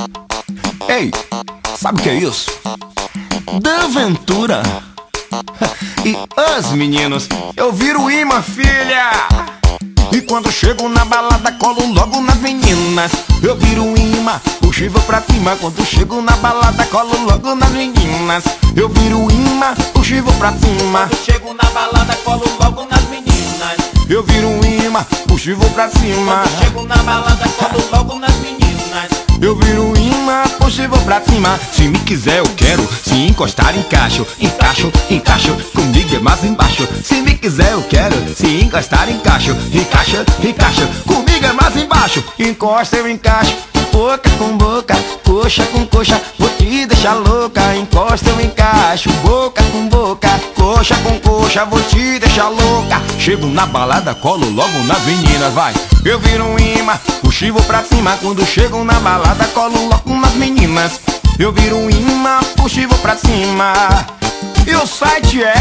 Ei, sabe o que é isso? D'Aventura. E os meninos, eu viro imã, filha. E quando chego na balada, colo logo nas meninas. Eu viro imã, puxo e vou pra cima. Quando chego na balada, colo logo nas meninas. Eu viro imã, puxo e vou pra cima. Quando chego na balada, colo logo nas meninas. Eu viro imã, puxo e vou pra cima. Quando chego na balada, colo logo nas meninas. Eu viro imã, puxo e vou pra cima. Se me quiser eu quero, se encostar encaixo. Encaixo, encaixo, comigo é mais embaixo. Se me quiser eu quero, se encostar encaixo. Encaixa, encaixa, comigo é mais embaixo. Encosta eu encaixo, boca com boca, coxa com coxa, vou te deixar louca. Encosta eu encaixo, boca com boca, coxa com coxa, vou te deixar louca. Chego na balada, colo logo nas meninas, vai. Eu viro um imã, puxo e vou pra cima. Quando chego na balada, colo logo nas meninas. Eu viro um imã, puxo e vou pra cima. E o site é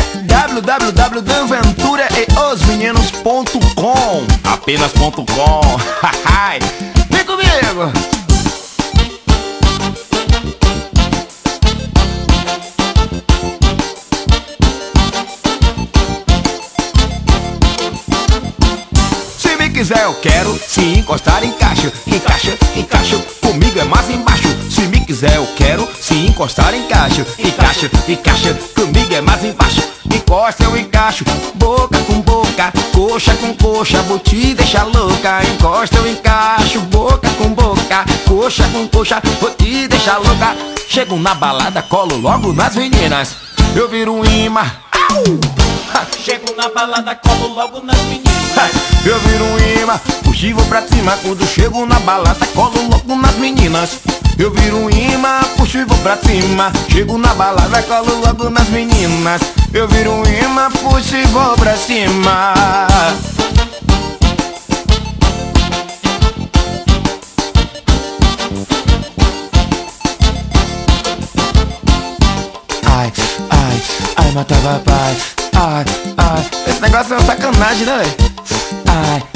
www.daventuraeosmeninos.com. Apenas.com. Vem comigo! Se me quiser eu quero, se encostar encaixo. Encaixa, encaixo, comigo é mais embaixo. Se me quiser eu quero, se encostar encaixo. Encaixa, encaixa, comigo é mais embaixo. Encosta eu encaixo, boca com boca, coxa com coxa, vou te deixar louca. Encosta eu encaixo, boca com boca, coxa com coxa, vou te deixar louca. Chego na balada, colo logo nas meninas. Eu viro um imã. Chego na balada, colo logo nas meninas. Eu viro um imã, puxo e vou pra cima. Quando chego na balada, colo logo nas meninas. Eu viro um imã, puxo e vou pra cima. Chego na balada, colo logo nas meninas. Eu viro um imã, puxo e vou pra cima. Ai, ai, ai, mata papai. Ai, ai, esse negócio é uma sacanagem, né, velho? Ai,